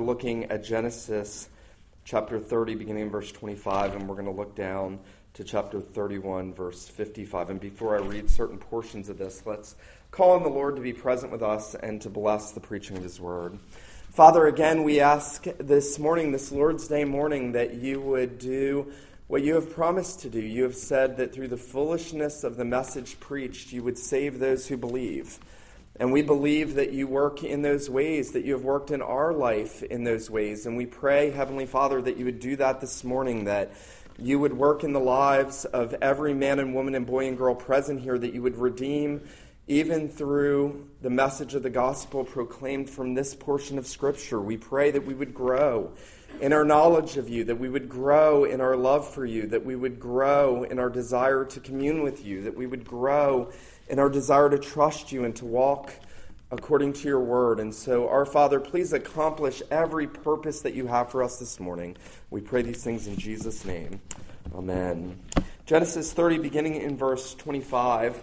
looking at Genesis chapter 30, beginning in verse 25, and we're going to look down to chapter 31, verse 55. And before I read certain portions of this, let's call on the Lord to be present with us and to bless the preaching of his word. Father, again, we ask this morning, this Lord's Day morning, that you would do what you have promised to do. You have said that through the foolishness of the message preached, you would save those who believe. And we believe that you work in those ways, that you have worked in our life in those ways. And we pray, Heavenly Father, that you would do that this morning, that you would work in the lives of every man and woman and boy and girl present here, that you would redeem even through the message of the gospel proclaimed from this portion of Scripture. We pray that we would grow in our knowledge of you, that we would grow in our love for you, that we would grow in our desire to commune with you, that we would grow in our desire to trust you and to walk according to your word. And so, our Father, please accomplish every purpose that you have for us this morning. We pray these things in Jesus' name. Amen. Genesis 30, beginning in verse 25.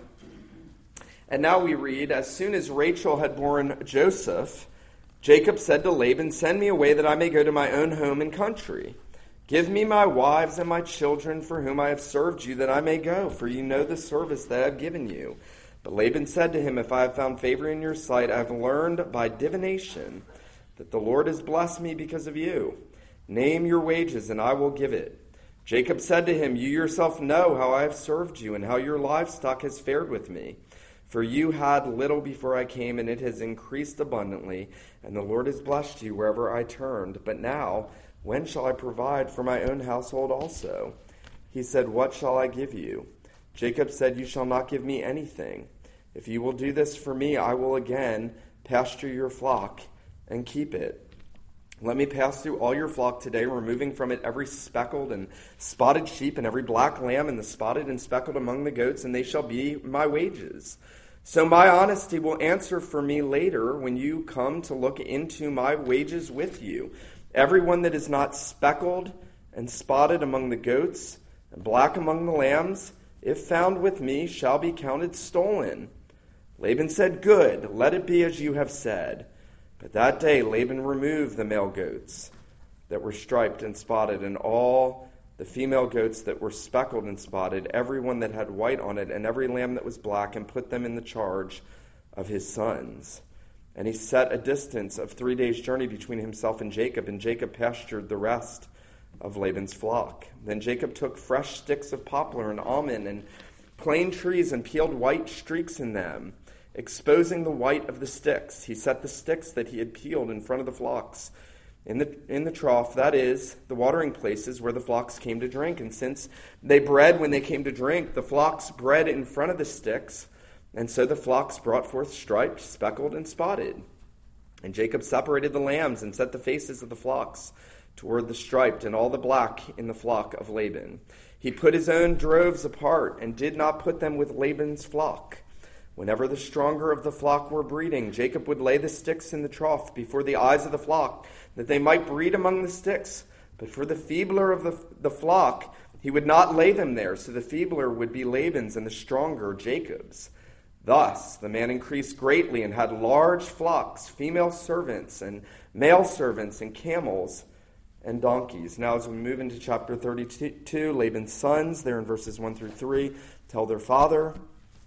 And now we read, as soon as Rachel had borne Joseph, Jacob said to Laban, send me away that I may go to my own home and country. Give me my wives and my children for whom I have served you, that I may go, for you know the service that I have given you. But Laban said to him, if I have found favor in your sight, I have learned by divination that the Lord has blessed me because of you. Name your wages, and I will give it. Jacob said to him, you yourself know how I have served you, and how your livestock has fared with me. For you had little before I came, and it has increased abundantly, and the Lord has blessed you wherever I turned. But now, when shall I provide for my own household also? He said, what shall I give you? Jacob said, you shall not give me anything. If you will do this for me, I will again pasture your flock and keep it. Let me pass through all your flock today, removing from it every speckled and spotted sheep and every black lamb and the spotted and speckled among the goats, and they shall be my wages. So my honesty will answer for me later when you come to look into my wages with you. Everyone that is not speckled and spotted among the goats and black among the lambs, if found with me, shall be counted stolen. Laban said, good, let it be as you have said. But that day Laban removed the male goats that were striped and spotted, and all the female goats that were speckled and spotted, every one that had white on it, and every lamb that was black, and put them in the charge of his sons. And he set a distance of 3 days' journey between himself and Jacob pastured the rest of Laban's flock. Then Jacob took fresh sticks of poplar and almond and plane trees and peeled white streaks in them, exposing the white of the sticks. He set the sticks that he had peeled in front of the flocks in the trough, that is, the watering places where the flocks came to drink. And since they bred when they came to drink, the flocks bred in front of the sticks. And so the flocks brought forth striped, speckled, and spotted. And Jacob separated the lambs and set the faces of the flocks toward the striped and all the black in the flock of Laban. He put his own droves apart and did not put them with Laban's flock. Whenever the stronger of the flock were breeding, Jacob would lay the sticks in the trough before the eyes of the flock, that they might breed among the sticks. But for the feebler of the flock, he would not lay them there, so the feebler would be Laban's and the stronger Jacob's. Thus the man increased greatly and had large flocks, female servants and male servants, and camels and donkeys. Now as we move into chapter 32, Laban's sons, there in verses 1 through 3, tell their father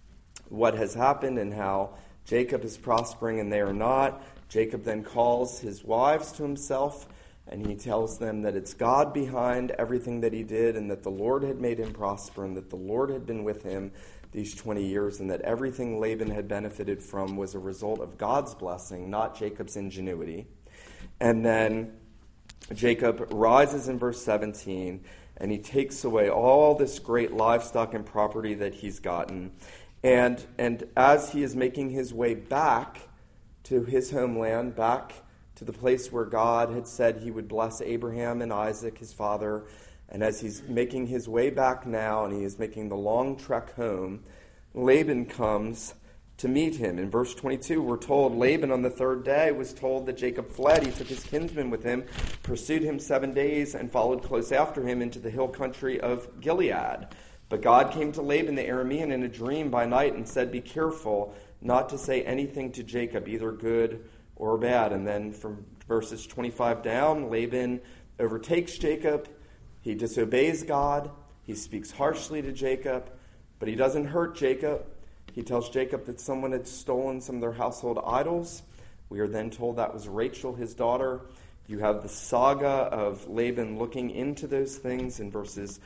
what has happened and how Jacob is prospering and they are not. Jacob then calls his wives to himself, and he tells them that it's God behind everything that he did, and that the Lord had made him prosper, and that the Lord had been with him these 20 years, and that everything Laban had benefited from was a result of God's blessing, not Jacob's ingenuity. And then Jacob rises in verse 17, and he takes away all this great livestock and property that he's gotten. And as he is making his way back to his homeland, back to the place where God had said he would bless Abraham and Isaac, his father, and as he's making his way back now and he is making the long trek home, Laban comes to meet him. In verse 22, we're told Laban on the third day was told that Jacob fled. He took his kinsman with him, pursued him 7 days, and followed close after him into the hill country of Gilead. But God came to Laban the Aramean in a dream by night and said, be careful not to say anything to Jacob, either good or bad. And then from Verses 25 down, Laban overtakes Jacob. He disobeys God. He speaks harshly to Jacob, but he doesn't hurt Jacob. He tells Jacob that someone had stolen some of their household idols. We are then told that was Rachel, his daughter. You have the saga of Laban looking into those things in verses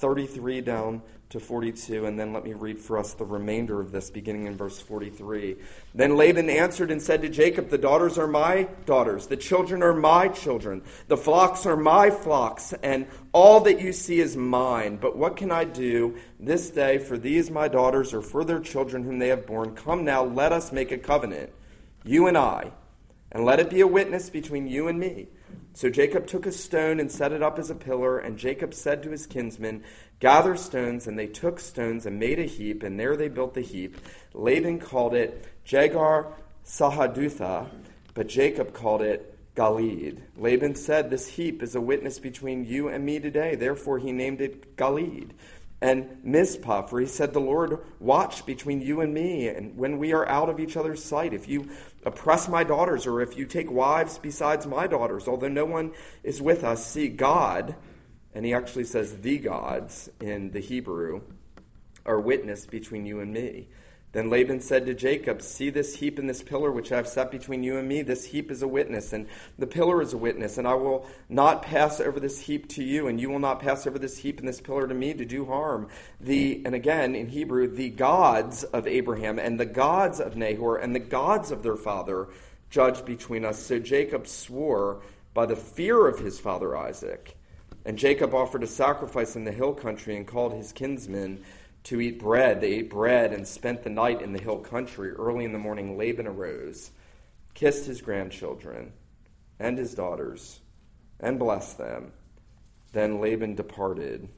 33 down to 42. And then let me read for us the remainder of this, beginning in verse 43. Then Laban answered and said to Jacob, the daughters are my daughters, the children are my children, the flocks are my flocks, and all that you see is mine. But what can I do this day for these my daughters or for their children whom they have borne? Come now, let us make a covenant, you and I, and let it be a witness between you and me. So Jacob took a stone and set it up as a pillar, and Jacob said to his kinsmen, gather stones, and they took stones and made a heap, and there they built the heap. Laban called it Jegar Sahadutha, but Jacob called it Galeed. Laban said, this heap is a witness between you and me today. Therefore he named it Galeed. And Mizpah, for he said, the Lord watch between you and me, and when we are out of each other's sight, if you oppress my daughters, or if you take wives besides my daughters, although no one is with us, see, God, and he actually says the gods in the Hebrew, are witness between you and me. Then Laban said to Jacob, see this heap and this pillar which I have set between you and me. This heap is a witness, and the pillar is a witness. And I will not pass over this heap to you, and you will not pass over this heap and this pillar to me to do harm. And again, in Hebrew, the gods of Abraham and the gods of Nahor and the gods of their father judge between us. So Jacob swore by the fear of his father Isaac. And Jacob offered a sacrifice in the hill country and called his kinsmen to eat bread. They ate bread and spent the night in the hill country. Early in the morning, Laban arose, kissed his grandchildren and his daughters, and blessed them. Then Laban departed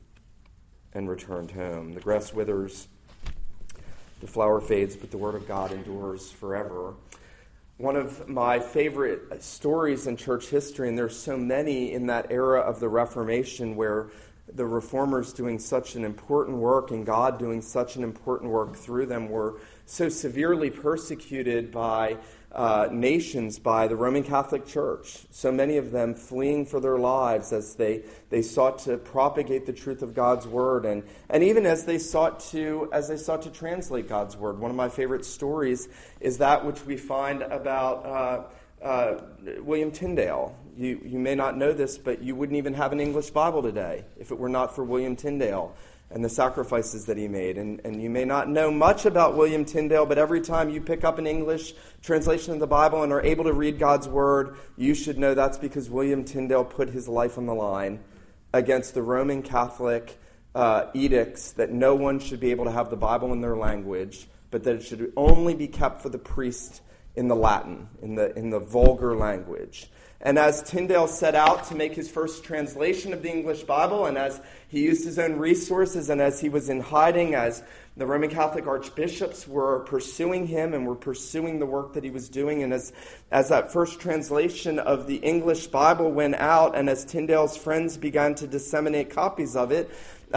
and returned home. The grass withers, the flower fades, but the word of God endures forever. One of my favorite stories in church history, and there's so many in that era of the Reformation where the reformers doing such an important work and God doing such an important work through them were so severely persecuted by nations, by the Roman Catholic Church. So many of them fleeing for their lives as they sought to propagate the truth of God's word, and even as they sought to translate God's word. One of my favorite stories is that which we find about William Tyndale. You may not know this, but you wouldn't even have an English Bible today if it were not for William Tyndale and the sacrifices that he made. And you may not know much about William Tyndale, but every time you pick up an English translation of the Bible and are able to read God's word, you should know that's because William Tyndale put his life on the line against the Roman Catholic edicts that no one should be able to have the Bible in their language, but that it should only be kept for the priest in the Latin, in the vulgar language. And as Tyndale set out to make his first translation of the English Bible, and as he used his own resources, and as he was in hiding, as the Roman Catholic archbishops were pursuing him and were pursuing the work that he was doing, and as that first translation of the English Bible went out, and as Tyndale's friends began to disseminate copies of it,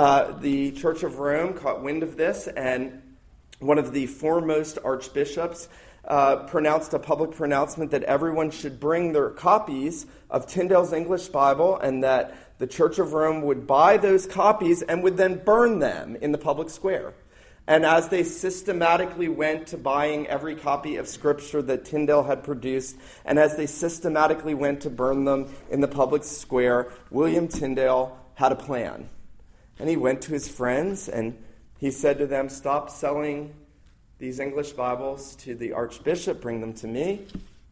the Church of Rome caught wind of this, and one of the foremost archbishops pronounced a public pronouncement that everyone should bring their copies of Tyndale's English Bible, and that the Church of Rome would buy those copies and would then burn them in the public square. And as they systematically went to buying every copy of Scripture that Tyndale had produced, and as they systematically went to burn them in the public square, William Tyndale had a plan. And he went to his friends and he said to them, stop selling these English Bibles to the Archbishop, bring them to me.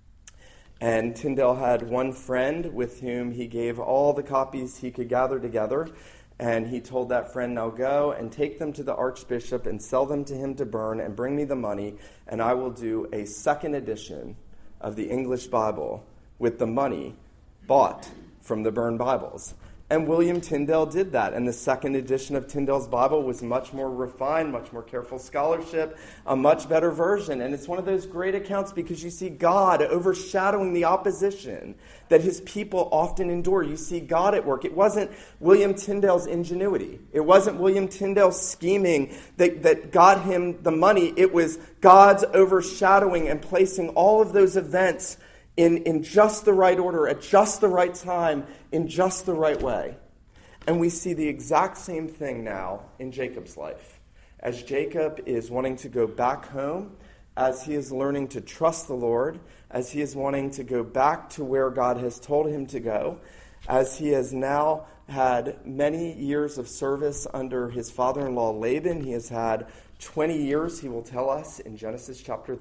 And Tyndale had one friend with whom he gave all the copies he could gather together, and he told that friend, now go and take them to the Archbishop and sell them to him to burn and bring me the money, and I will do a second edition of the English Bible with the money bought from the burned Bibles. And William Tyndale did that. And the second edition of Tyndale's Bible was much more refined, much more careful scholarship, a much better version. And it's one of those great accounts because you see God overshadowing the opposition that his people often endure. You see God at work. It wasn't William Tyndale's ingenuity. It wasn't William Tyndale's scheming that got him the money. It was God's overshadowing and placing all of those events in just the right order, at just the right time, in just the right way. And we see the exact same thing now in Jacob's life. As Jacob is wanting to go back home, as he is learning to trust the Lord, as he is wanting to go back to where God has told him to go, as he has now had many years of service under his father-in-law Laban. He has had 20 years, he will tell us in Genesis chapter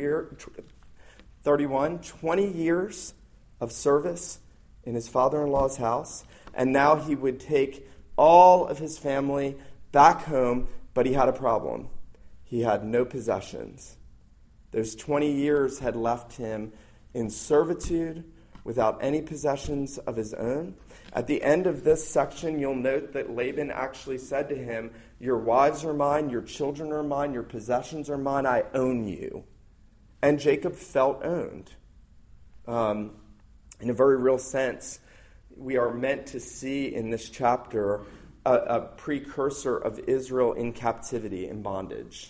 31, 20 years of service in his father-in-law's house. And now he would take all of his family back home, but he had a problem. He had no possessions. Those 20 years had left him in servitude, without any possessions of his own. At the end of this section, you'll note that Laban actually said to him, your wives are mine, your children are mine, your possessions are mine, I own you. And Jacob felt owned. In a very real sense, we are meant to see in this chapter a precursor of Israel in captivity, in bondage.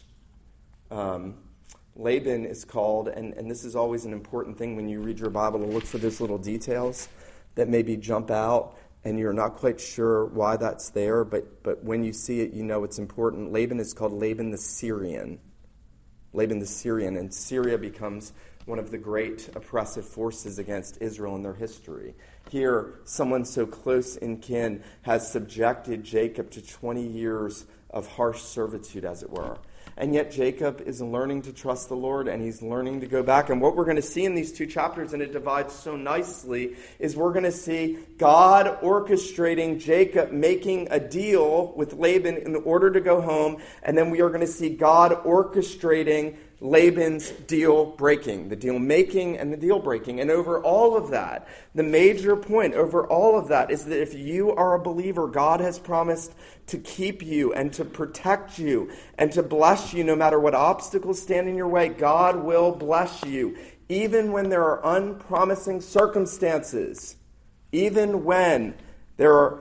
Laban is called, and this is always an important thing when you read your Bible, to look for those little details that maybe jump out, and you're not quite sure why that's there, but when you see it, you know it's important. Laban is called Laban the Syrian. Laban the Syrian, and Syria becomes one of the great oppressive forces against Israel in their history. Here, someone so close in kin has subjected Jacob to 20 years of harsh servitude, as it were. And yet Jacob is learning to trust the Lord, and he's learning to go back. And what we're going to see in these two chapters, and it divides so nicely, is we're going to see God orchestrating Jacob making a deal with Laban in order to go home. And then we are going to see God orchestrating Laban's deal breaking, the deal making and the deal breaking. And over all of that, the major point over all of that is that if you are a believer, God has promised to keep you and to protect you and to bless you no matter what obstacles stand in your way. God will bless you, even when there are unpromising circumstances, even when there are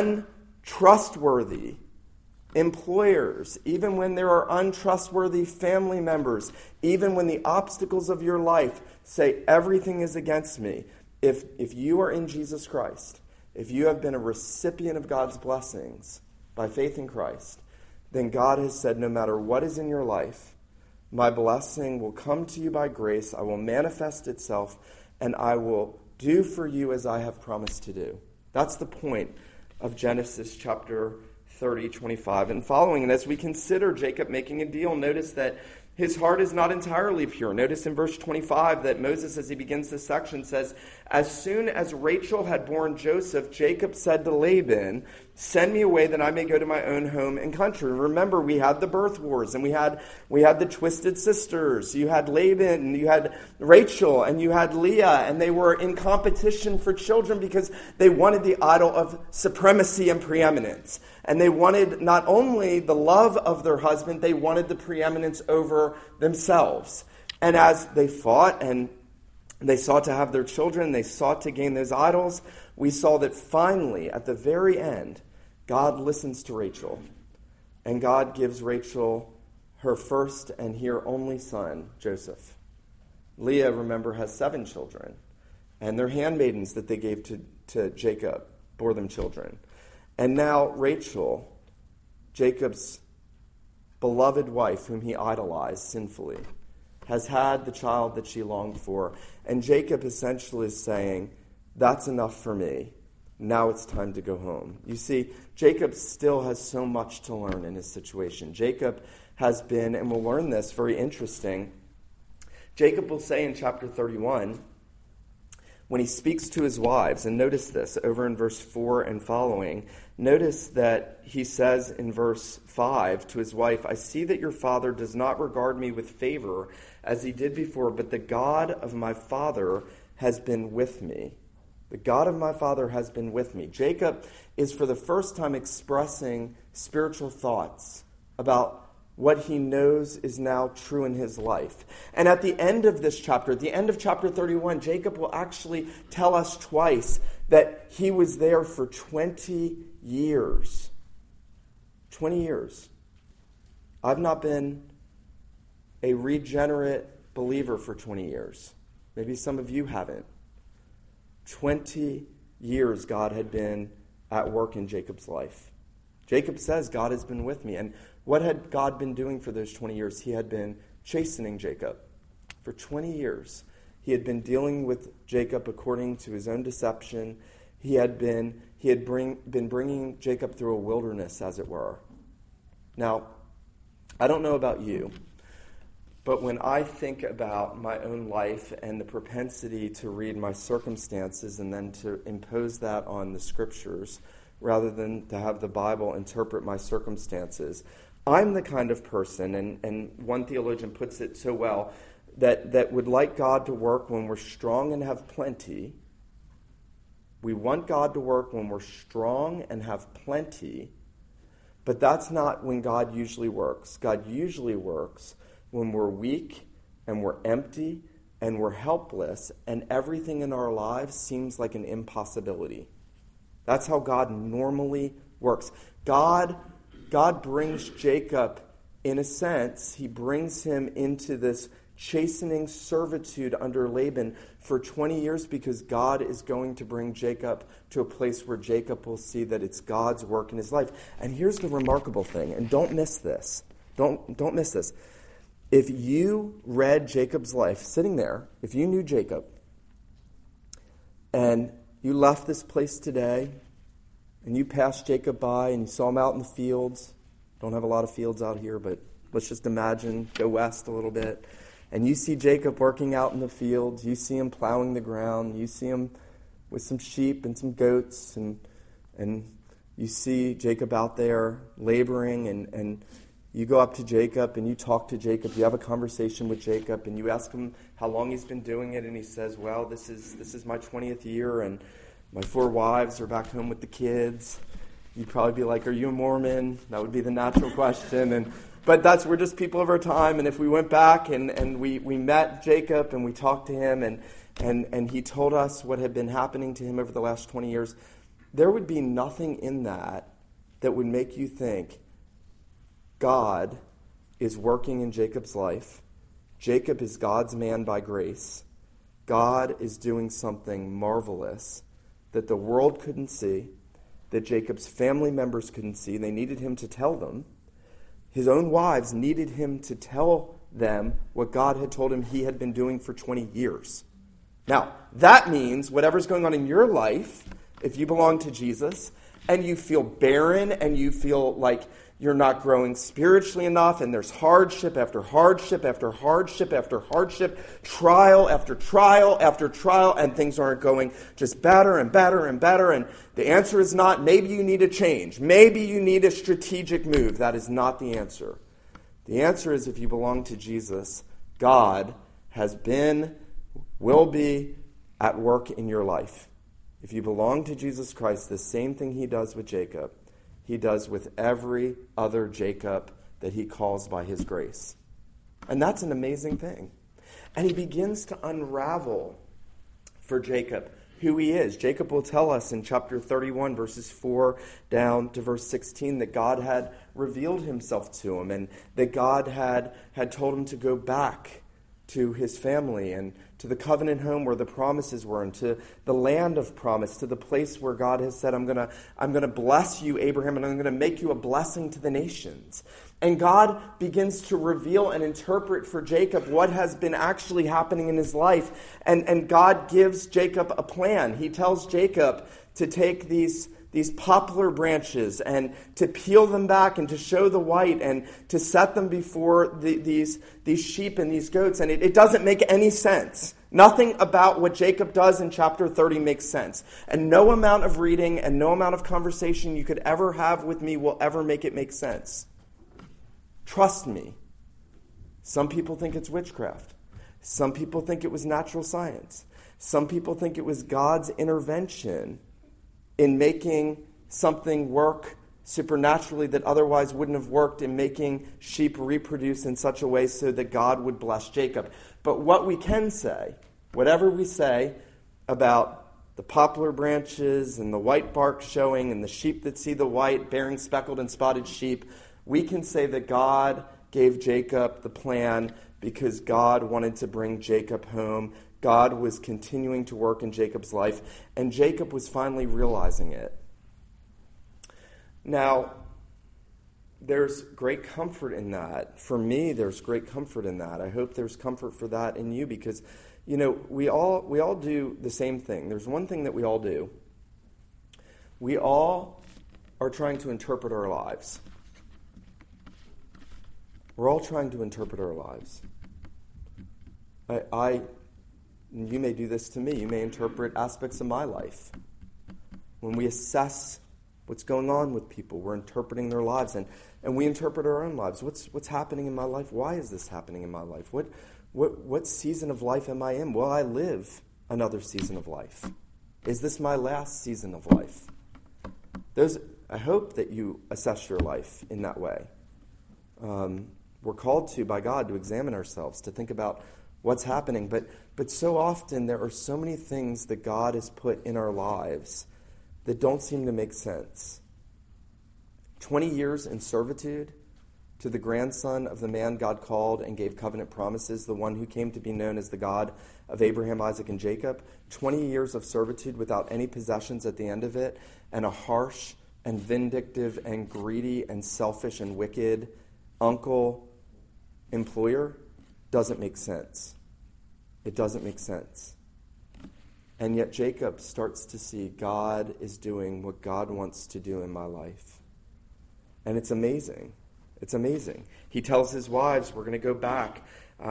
untrustworthy employers, even when there are untrustworthy family members, even when the obstacles of your life say everything is against me. If you are in Jesus Christ, if you have been a recipient of God's blessings by faith in Christ, then God has said, no matter what is in your life, my blessing will come to you by grace, I will manifest itself, and I will do for you as I have promised to do. That's the point of Genesis chapter 30, 25 and following. And as we consider Jacob making a deal, notice that his heart is not entirely pure. Notice in verse 25 that Moses, as he begins this section, says, as soon as Rachel had borne Joseph, Jacob said to Laban, send me away that I may go to my own home and country. Remember, we had the birth wars, and we had the twisted sisters. You had Laban, you had Rachel, and you had Leah, and they were in competition for children because they wanted the idol of supremacy and preeminence. And they wanted not only the love of their husband, they wanted the preeminence over themselves. And as they fought and they sought to have their children, they sought to gain those idols, we saw that finally, at the very end, God listens to Rachel. And God gives Rachel her first and here only son, Joseph. Leah, remember, has 7 children. And their handmaidens that they gave to Jacob bore them children. And now Rachel, Jacob's beloved wife, whom he idolized sinfully, has had the child that she longed for. And Jacob essentially is saying, that's enough for me. Now it's time to go home. You see, Jacob still has so much to learn in his situation. Jacob has been, and we'll learn this, very interesting. Jacob will say in chapter 31, when he speaks to his wives, and notice this over in verse 4 and following, notice that he says in verse 5 to his wife, I see that your father does not regard me with favor as he did before, but the God of my father has been with me. The God of my father has been with me. Jacob is for the first time expressing spiritual thoughts about what he knows is now true in his life. And at the end of this chapter, at the end of chapter 31, Jacob will actually tell us twice that he was there for 20 years. 20 years. I've not been a regenerate believer for 20 years. Maybe some of you haven't. 20 years God had been at work in Jacob's life. Jacob says, God has been with me. And what had God been doing for those 20 years? He had been chastening Jacob. For 20 years, he had been dealing with Jacob according to his own deception. He had been bringing Jacob through a wilderness, as it were. Now, I don't know about you, but when I think about my own life and the propensity to read my circumstances and then to impose that on the Scriptures, rather than to have the Bible interpret my circumstances, I'm the kind of person, and one theologian puts it so well, that would like God to work when we're strong and have plenty. We want God to work when we're strong and have plenty, but that's not when God usually works. God usually works when we're weak and we're empty and we're helpless and everything in our lives seems like an impossibility. That's how God normally works. God brings Jacob, in a sense, he brings him into this chastening servitude under Laban for 20 years because God is going to bring Jacob to a place where Jacob will see that it's God's work in his life. And here's the remarkable thing, and don't miss this. Don't miss this. If you read Jacob's life, sitting there, if you knew Jacob, and you left this place today, and you passed Jacob by, and you saw him out in the fields, don't have a lot of fields out here, but let's just imagine, go west a little bit, and you see Jacob working out in the fields, you see him plowing the ground, you see him with some sheep and some goats, and you see Jacob out there laboring, and you go up to Jacob and you talk to Jacob, you have a conversation with Jacob, and you ask him how long he's been doing it, and he says, well, this is my 20th year, and my 4 wives are back home with the kids. You'd probably be like, are you a Mormon? That would be the natural question. But we're just people of our time, and if we went back and we met Jacob and we talked to him and he told us what had been happening to him over the last 20 years, there would be nothing in that would make you think God is working in Jacob's life. Jacob is God's man by grace. God is doing something marvelous that the world couldn't see, that Jacob's family members couldn't see. They needed him to tell them. His own wives needed him to tell them what God had told him he had been doing for 20 years. Now, that means whatever's going on in your life, if you belong to Jesus, and you feel barren, and you feel like you're not growing spiritually enough, and there's hardship after hardship after hardship after hardship, trial after trial after trial, and things aren't going just better and better and better. And the answer is not, maybe you need a change. Maybe you need a strategic move. That is not the answer. The answer is if you belong to Jesus, God has been, will be at work in your life. If you belong to Jesus Christ, the same thing he does with Jacob, he does with every other Jacob that he calls by his grace. And that's an amazing thing. And he begins to unravel for Jacob who he is. Jacob will tell us in chapter 31, verses 4 down to verse 16, that God had revealed himself to him and that God had told him to go back to his family and to the covenant home where the promises were, and to the land of promise, to the place where God has said, I'm gonna bless you, Abraham, and I'm going to make you a blessing to the nations. And God begins to reveal and interpret for Jacob what has been actually happening in his life. And God gives Jacob a plan. He tells Jacob to take these poplar branches and to peel them back and to show the white and to set them before these sheep and these goats. And it doesn't make any sense. Nothing about what Jacob does in chapter 30 makes sense. And no amount of reading and no amount of conversation you could ever have with me will ever make it make sense. Trust me. Some people think it's witchcraft. Some people think it was natural science. Some people think it was God's intervention in making something work supernaturally that otherwise wouldn't have worked, in making sheep reproduce in such a way so that God would bless Jacob. But what we can say, whatever we say about the poplar branches and the white bark showing and the sheep that see the white bearing speckled and spotted sheep, we can say that God gave Jacob the plan because God wanted to bring Jacob home God was continuing to work in Jacob's life, and Jacob was finally realizing it. Now, there's great comfort in that. For me, there's great comfort in that. I hope there's comfort for that in you because, we all do the same thing. There's one thing that we all do. We all are trying to interpret our lives. We're all trying to interpret our lives. You may do this to me. You may interpret aspects of my life. When we assess what's going on with people, we're interpreting their lives, and we interpret our own lives. What's happening in my life? Why is this happening in my life? What season of life am I in? Will I live another season of life? Is this my last season of life? I hope that you assess your life in that way. We're called to, by God, to examine ourselves, to think about what's happening. But so often there are so many things that God has put in our lives that don't seem to make sense. 20 years in servitude to the grandson of the man God called and gave covenant promises, the one who came to be known as the God of Abraham, Isaac, and Jacob. 20 years of servitude without any possessions at the end of it, and a harsh and vindictive and greedy and selfish and wicked uncle employer doesn't make sense. It doesn't make sense. And yet Jacob starts to see God is doing what God wants to do in my life. And it's amazing. It's amazing. He tells his wives, we're going to go back.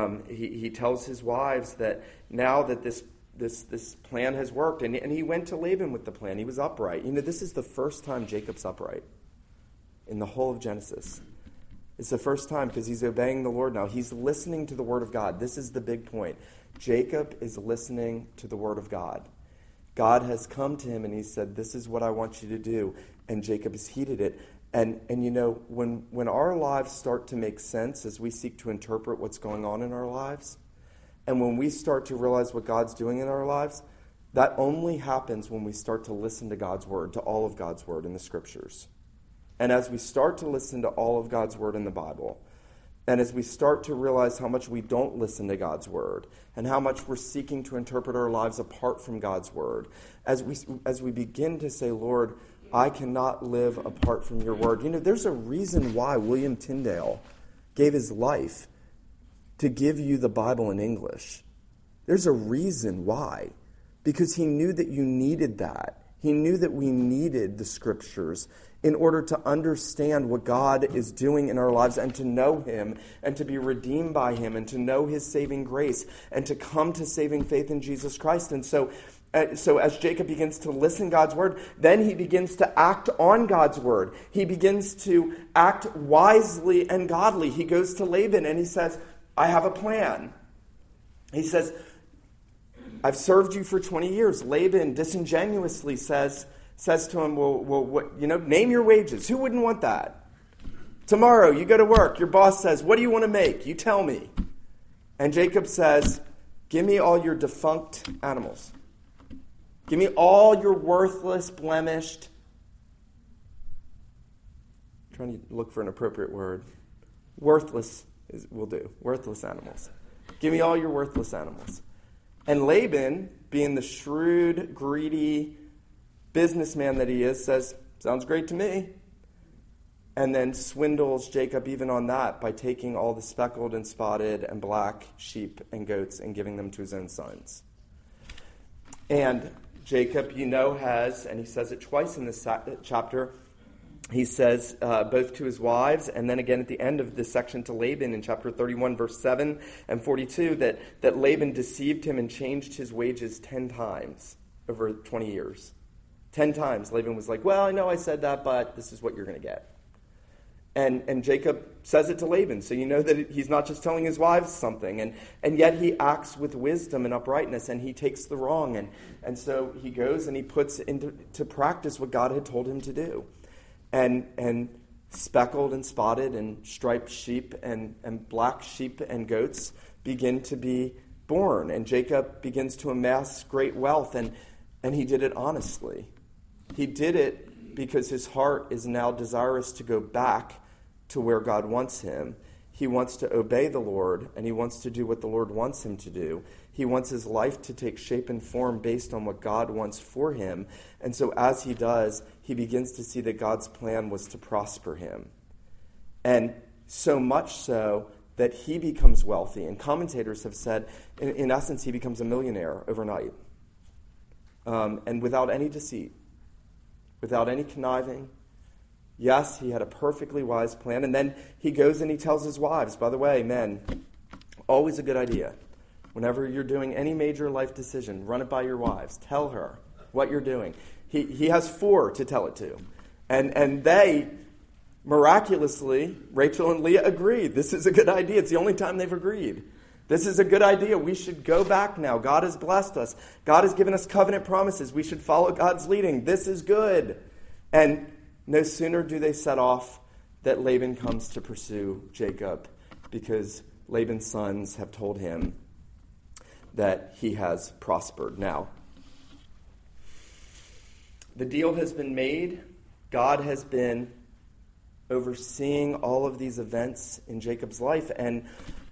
He tells his wives that now that this plan has worked, and he went to Laban with the plan. He was upright. This is the first time Jacob's upright in the whole of Genesis. It's the first time because he's obeying the Lord now. He's listening to the word of God. This is the big point. Jacob is listening to the word of God. God has come to him and he said, this is what I want you to do. And Jacob has heeded it. And when our lives start to make sense as we seek to interpret what's going on in our lives, and when we start to realize what God's doing in our lives, that only happens when we start to listen to God's word, to all of God's word in the scriptures. And as we start to listen to all of God's word in the Bible, and as we start to realize how much we don't listen to God's word, and how much we're seeking to interpret our lives apart from God's word, as we begin to say, Lord, I cannot live apart from your word. There's a reason why William Tyndale gave his life to give you the Bible in English. There's a reason why. Because he knew that you needed that. He knew that we needed the scriptures in order to understand what God is doing in our lives and to know him and to be redeemed by him and to know his saving grace and to come to saving faith in Jesus Christ. And so as Jacob begins to listen to God's word, then he begins to act on God's word. He begins to act wisely and godly. He goes to Laban and he says, I have a plan. He says, I've served you for 20 years. Laban disingenuously says to him, well, name your wages. Who wouldn't want that? Tomorrow you go to work. Your boss says, what do you want to make? You tell me. And Jacob says, give me all your defunct animals. Give me all your worthless, blemished. I'm trying to look for an appropriate word. Worthless will do. Worthless animals. Give me all your worthless animals. And Laban, being the shrewd, greedy businessman that he is, says, sounds great to me. And then swindles Jacob even on that by taking all the speckled and spotted and black sheep and goats and giving them to his own sons. And Jacob, has, and he says it twice in this chapter, he says both to his wives and then again at the end of this section to Laban in chapter 31, verse 7 and 42, that Laban deceived him and changed his wages 10 times over 20 years. 10 times Laban was like, well, I know I said that, but this is what you're going to get. And Jacob says it to Laban, so you know that he's not just telling his wives something, and yet he acts with wisdom and uprightness, and he takes the wrong, and so he goes and he puts into practice what God had told him to do. And speckled and spotted and striped sheep and black sheep and goats begin to be born, and Jacob begins to amass great wealth, and he did it honestly. He did it because his heart is now desirous to go back to where God wants him. He wants to obey the Lord, and he wants to do what the Lord wants him to do. He wants his life to take shape and form based on what God wants for him. And so as he does, he begins to see that God's plan was to prosper him. And so much so that he becomes wealthy. And commentators have said, in essence, he becomes a millionaire overnight. And without any deceit, without any conniving. Yes, he had a perfectly wise plan. And then he goes and he tells his wives, by the way, men, always a good idea. Whenever you're doing any major life decision, run it by your wives. Tell her what you're doing. He has 4 to tell it to. And they, miraculously, Rachel and Leah agreed. This is a good idea. It's the only time they've agreed. This is a good idea. We should go back now. God has blessed us. God has given us covenant promises. We should follow God's leading. This is good. And no sooner do they set off that Laban comes to pursue Jacob, because Laban's sons have told him that he has prospered. Now, the deal has been made. God has been overseeing all of these events in Jacob's life. And,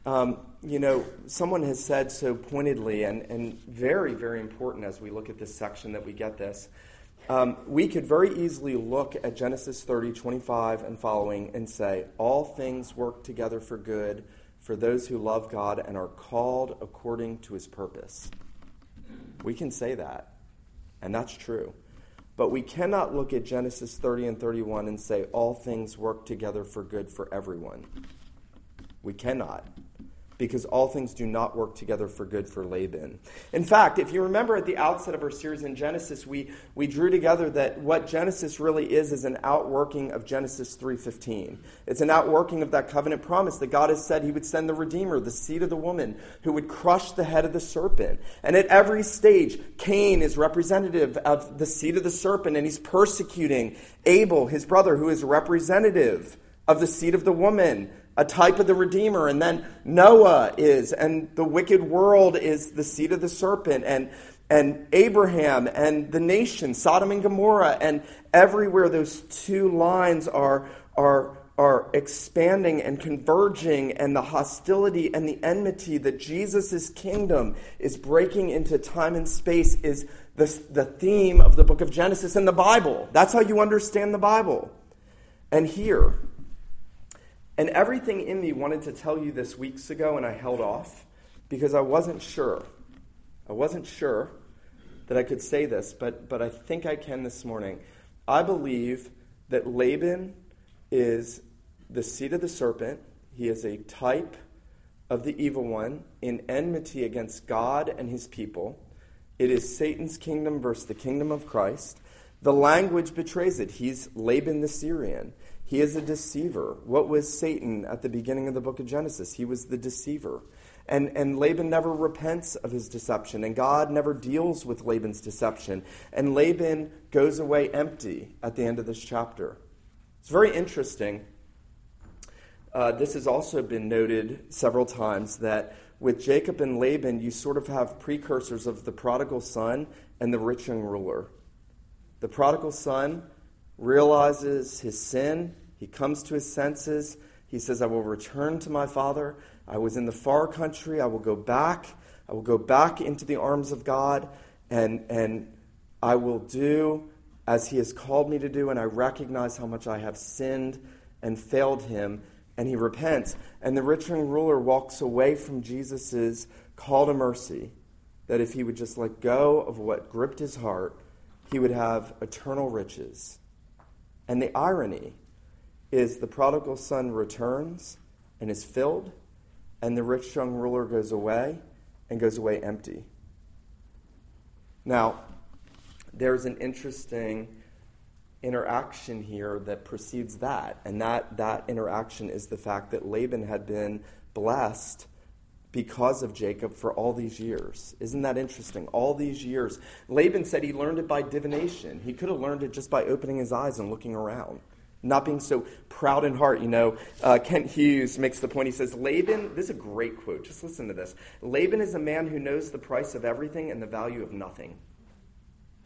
someone has said so pointedly and very, very important as we look at this section that we get this. We could very easily look at Genesis 30:25 and following and say, all things work together for good for those who love God and are called according to his purpose. We can say that, and that's true. But we cannot look at Genesis 30 and 31 and say all things work together for good for everyone. We cannot, because all things do not work together for good for Laban. In fact, if you remember at the outset of our series in Genesis, we drew together that what Genesis really is an outworking of Genesis 3:15. It's an outworking of that covenant promise that God has said he would send the Redeemer, the seed of the woman, who would crush the head of the serpent. And at every stage, Cain is representative of the seed of the serpent, and he's persecuting Abel, his brother, who is representative of the seed of the woman, a type of the Redeemer. And then Noah is, and the wicked world is the seed of the serpent, and Abraham and the nation, Sodom and Gomorrah, and everywhere those two lines are expanding and converging, and the hostility and the enmity that Jesus' kingdom is breaking into time and space is the theme of the book of Genesis and the Bible. That's how you understand the Bible. And here, and everything in me wanted to tell you this weeks ago, and I held off because I wasn't sure. I wasn't sure that I could say this, but I think I can this morning. I believe that Laban is the seed of the serpent. He is a type of the evil one in enmity against God and his people. It is Satan's kingdom versus the kingdom of Christ. The language betrays it. He's Laban the Syrian. He is a deceiver. What was Satan at the beginning of the book of Genesis? He was the deceiver. And Laban never repents of his deception, and God never deals with Laban's deception. And Laban goes away empty at the end of this chapter. It's very interesting. This has also been noted several times that with Jacob and Laban, you sort of have precursors of the prodigal son and the rich young ruler. The prodigal son realizes his sin. He comes to his senses. He says, I will return to my father. I was in the far country. I will go back. I will go back into the arms of God, and I will do as he has called me to do, and I recognize how much I have sinned and failed him, and he repents. And the rich young ruler walks away from Jesus' call to mercy, that if he would just let go of what gripped his heart, he would have eternal riches. And the irony is the prodigal son returns and is filled, and the rich young ruler goes away and goes away empty. Now, there's an interesting interaction here that precedes that, and that interaction is the fact that Laban had been blessed because of Jacob for all these years. Isn't that interesting? All these years. Laban said he learned it by divination. He could have learned it just by opening his eyes and looking around, not being so proud in heart. Kent Hughes makes the point. He says, Laban, this is a great quote. Just listen to this. Laban is a man who knows the price of everything and the value of nothing.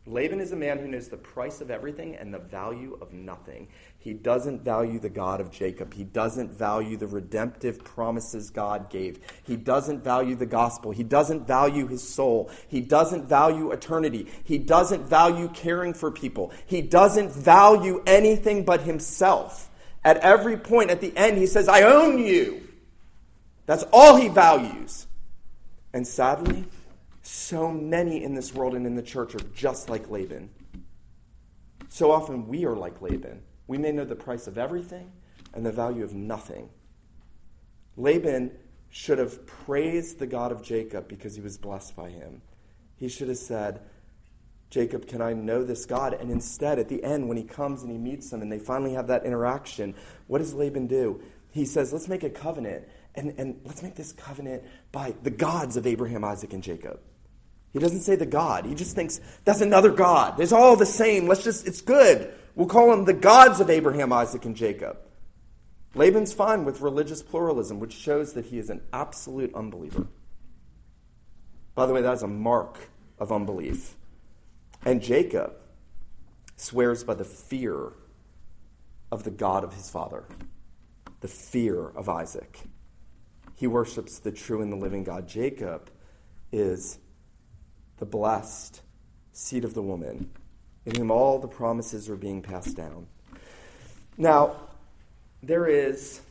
Laban is a man who knows the price of everything and the value of nothing. He doesn't value the God of Jacob. He doesn't value the redemptive promises God gave. He doesn't value the gospel. He doesn't value his soul. He doesn't value eternity. He doesn't value caring for people. He doesn't value anything but himself. At every point at the end, he says, I own you. That's all he values. And sadly, so many in this world and in the church are just like Laban. So often we are like Laban. We may know the price of everything and the value of nothing. Laban should have praised the God of Jacob because he was blessed by him. He should have said, Jacob, can I know this God? And instead, at the end, when he comes and he meets him and they finally have that interaction, what does Laban do? He says, let's make a covenant. And let's make this covenant by the gods of Abraham, Isaac, and Jacob. He doesn't say the God. He just thinks, that's another God. It's all the same. It's good. We'll call them the gods of Abraham, Isaac, and Jacob. Laban's fine with religious pluralism, which shows that he is an absolute unbeliever. By the way, that is a mark of unbelief. And Jacob swears by the fear of the God of his father, the fear of Isaac. He worships the true and the living God. Jacob is the blessed seed of the woman, in whom all the promises are being passed down. Now, there is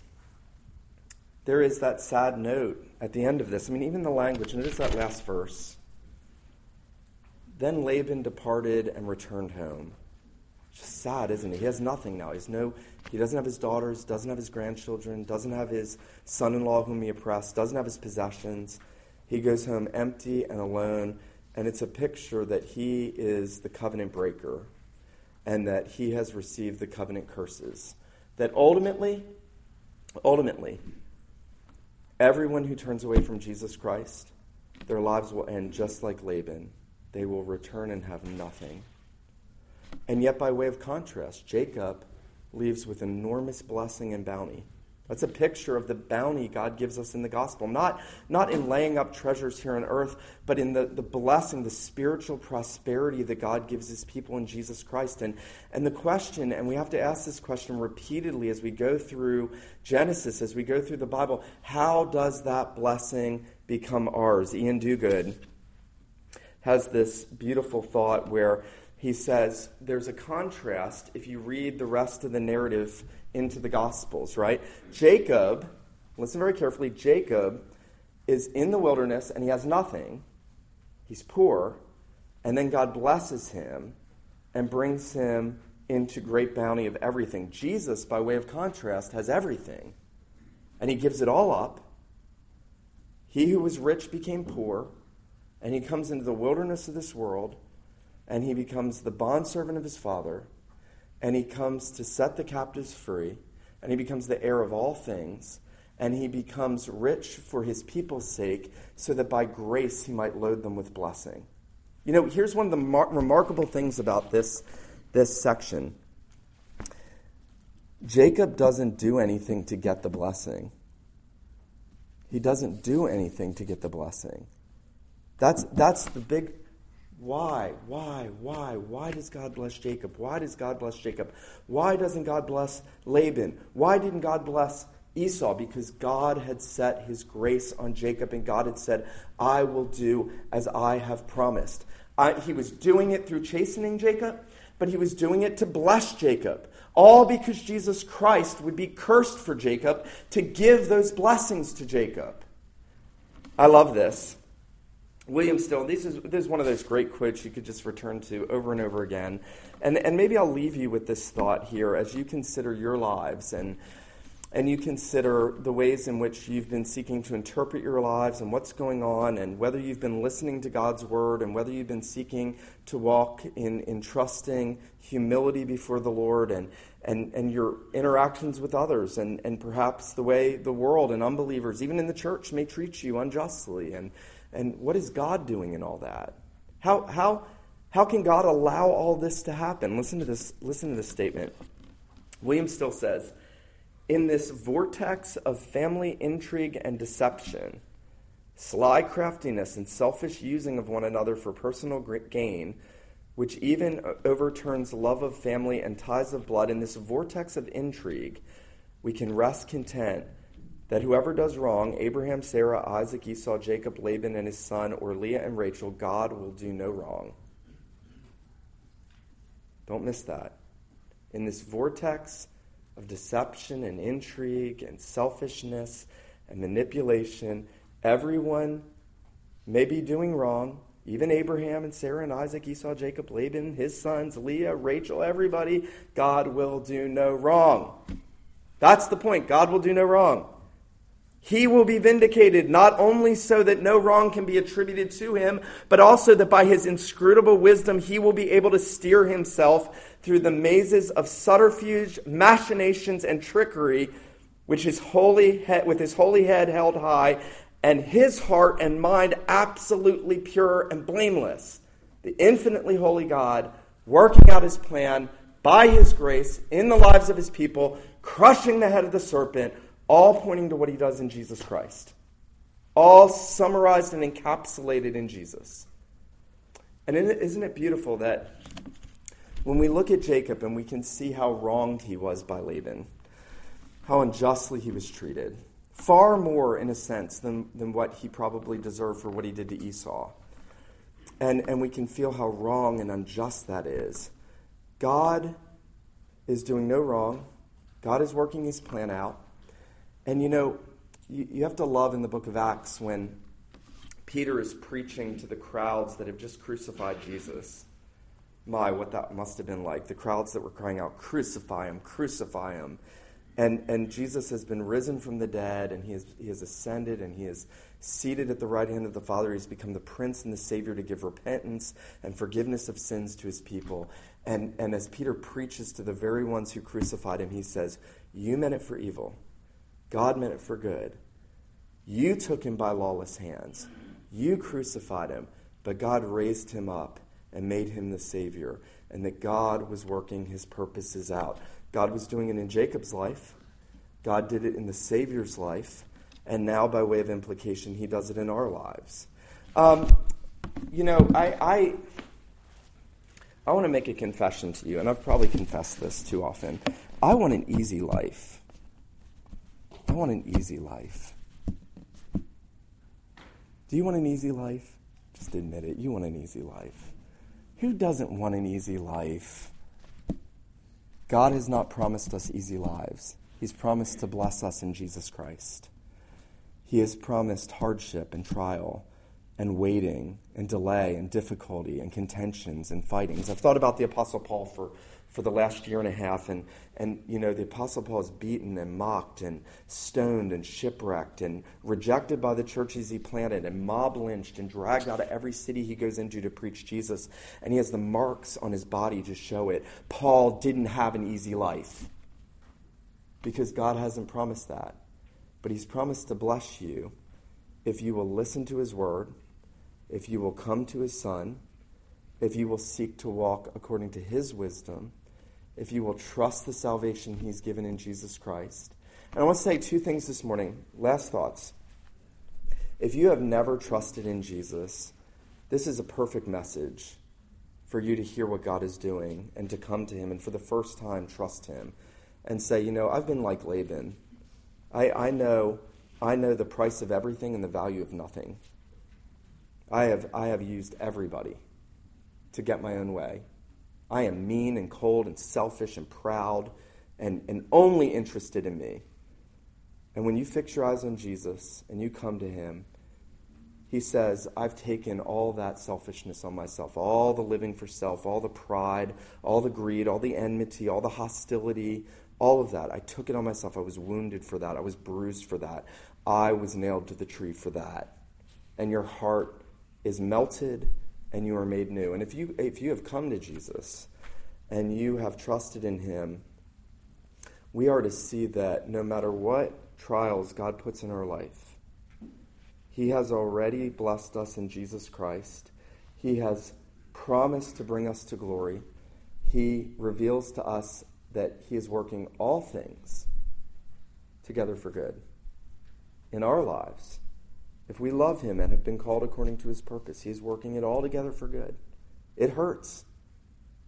that sad note at the end of this. I mean, even the language, notice that last verse. Then Laban departed and returned home. It's just sad, isn't it? He has nothing now. He doesn't have his daughters, doesn't have his grandchildren, doesn't have his son-in-law whom he oppressed, doesn't have his possessions. He goes home empty and alone. And it's a picture that he is the covenant breaker and that he has received the covenant curses. That ultimately, everyone who turns away from Jesus Christ, their lives will end just like Laban. They will return and have nothing. And yet, by way of contrast, Jacob leaves with enormous blessing and bounty. That's a picture of the bounty God gives us in the gospel. Not in laying up treasures here on earth, but in the blessing, the spiritual prosperity that God gives his people in Jesus Christ. And the question, and we have to ask this question repeatedly as we go through Genesis, as we go through the Bible, how does that blessing become ours? Ian Duguid has this beautiful thought where he says there's a contrast if you read the rest of the narrative into the Gospels, right? Jacob, listen very carefully, Jacob is in the wilderness and he has nothing. He's poor. And then God blesses him and brings him into great bounty of everything. Jesus, by way of contrast, has everything. And he gives it all up. He who was rich became poor. And he comes into the wilderness of this world. And he becomes the bondservant of his father. And he comes to set the captives free, and he becomes the heir of all things, and he becomes rich for his people's sake, so that by grace he might load them with blessing. You know, here's one of the remarkable things about this section. Jacob doesn't do anything to get the blessing. He doesn't do anything to get the blessing. That's the big... Why? Why does God bless Jacob? Why does God bless Jacob? Why doesn't God bless Laban? Why didn't God bless Esau? Because God had set his grace on Jacob, and God had said, I will do as I have promised. He was doing it through chastening Jacob, but he was doing it to bless Jacob. All because Jesus Christ would be cursed for Jacob to give those blessings to Jacob. I love this. William Still, this is one of those great quotes you could just return to over and over again. And maybe I'll leave you with this thought here as you consider your lives and you consider the ways in which you've been seeking to interpret your lives and what's going on, and whether you've been listening to God's word, and whether you've been seeking to walk in trusting humility before the Lord, and your interactions with others, and perhaps the way the world and unbelievers, even in the church, may treat you unjustly. And what is God doing in all that? How can God allow all this to happen? Listen to this statement. William Still says, in this vortex of family intrigue and deception, sly craftiness and selfish using of one another for personal gain, which even overturns love of family and ties of blood, in this vortex of intrigue, we can rest content that whoever does wrong, Abraham, Sarah, Isaac, Esau, Jacob, Laban, and his son, or Leah and Rachel, God will do no wrong. Don't miss that. In this vortex of deception and intrigue and selfishness and manipulation, everyone may be doing wrong. Even Abraham and Sarah and Isaac, Esau, Jacob, Laban, his sons, Leah, Rachel, everybody, God will do no wrong. That's the point. God will do no wrong. He will be vindicated, not only so that no wrong can be attributed to him, but also that by his inscrutable wisdom, he will be able to steer himself through the mazes of subterfuge, machinations, and trickery, with his holy head held high, and his heart and mind absolutely pure and blameless. The infinitely holy God working out his plan by his grace in the lives of his people, crushing the head of the serpent, all pointing to what he does in Jesus Christ. All summarized and encapsulated in Jesus. And isn't it beautiful that when we look at Jacob and we can see how wronged he was by Laban, how unjustly he was treated, far more, in a sense, than what he probably deserved for what he did to Esau. And we can feel how wrong and unjust that is. God is doing no wrong. God is working his plan out. And you have to love in the book of Acts when Peter is preaching to the crowds that have just crucified Jesus. My, what that must have been like. The crowds that were crying out, crucify him, crucify him. And Jesus has been risen from the dead, and he has ascended, and he is seated at the right hand of the Father. He's become the Prince and the Savior to give repentance and forgiveness of sins to his people. And as Peter preaches to the very ones who crucified him, he says, you meant it for evil. God meant it for good. You took him by lawless hands. You crucified him, but God raised him up and made him the Savior, and that God was working his purposes out. God was doing it in Jacob's life. God did it in the Savior's life. And now, by way of implication, he does it in our lives. I want to make a confession to you, and I've probably confessed this too often. I want an easy life. I want an easy life. Do you want an easy life? Just admit it. You want an easy life. Who doesn't want an easy life? God has not promised us easy lives. He's promised to bless us in Jesus Christ. He has promised hardship and trial and waiting and delay and difficulty and contentions and fightings. I've thought about the Apostle Paul for the last year and a half, and the Apostle Paul is beaten and mocked and stoned and shipwrecked and rejected by the churches he planted and mob lynched and dragged out of every city he goes into to preach Jesus, and he has the marks on his body to show it. Paul didn't have an easy life because God hasn't promised that, but he's promised to bless you if you will listen to his word, if you will come to his Son, if you will seek to walk according to his wisdom, if you will trust the salvation he's given in Jesus Christ. And I want to say two things this morning. Last thoughts. If you have never trusted in Jesus, this is a perfect message for you to hear what God is doing and to come to him and for the first time trust him and say, I've been like Laban. I know the price of everything and the value of nothing. I have used everybody to get my own way. I am mean and cold and selfish and proud and only interested in me. And when you fix your eyes on Jesus and you come to him, he says, I've taken all that selfishness on myself, all the living for self, all the pride, all the greed, all the enmity, all the hostility, all of that. I took it on myself. I was wounded for that. I was bruised for that. I was nailed to the tree for that. And your heart is melted and you are made new. And if you have come to Jesus and you have trusted in him, we are to see that no matter what trials God puts in our life, he has already blessed us in Jesus Christ. He has promised to bring us to glory. He reveals to us that he is working all things together for good in our lives. If we love him and have been called according to his purpose, he is working it all together for good. It hurts.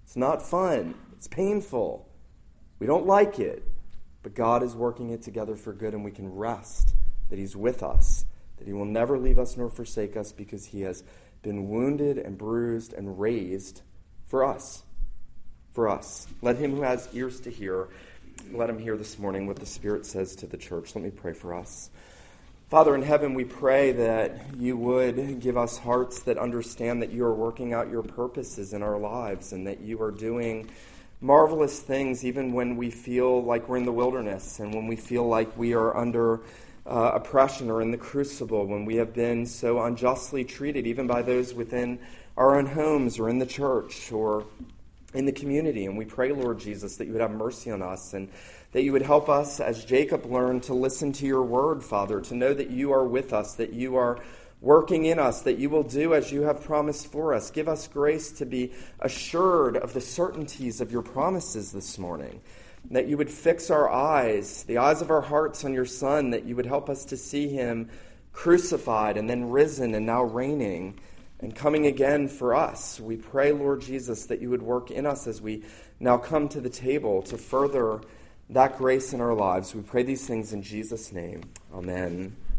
It's not fun. It's painful. We don't like it. But God is working it together for good, and we can rest that he's with us, that he will never leave us nor forsake us, because he has been wounded and bruised and raised for us. For us. Let him who has ears to hear, let him hear this morning what the Spirit says to the church. Let me pray for us. Father in heaven, we pray that you would give us hearts that understand that you are working out your purposes in our lives, and that you are doing marvelous things even when we feel like we're in the wilderness, and when we feel like we are under oppression or in the crucible, when we have been so unjustly treated, even by those within our own homes or in the church or in the community. And we pray, Lord Jesus, that you would have mercy on us, and that you would help us, as Jacob learned, to listen to your word, Father, to know that you are with us, that you are working in us, that you will do as you have promised for us. Give us grace to be assured of the certainties of your promises this morning, that you would fix our eyes, the eyes of our hearts, on your Son, that you would help us to see him crucified and then risen and now reigning and coming again for us. We pray, Lord Jesus, that you would work in us as we now come to the table to further that grace in our lives. We pray these things in Jesus' name. Amen.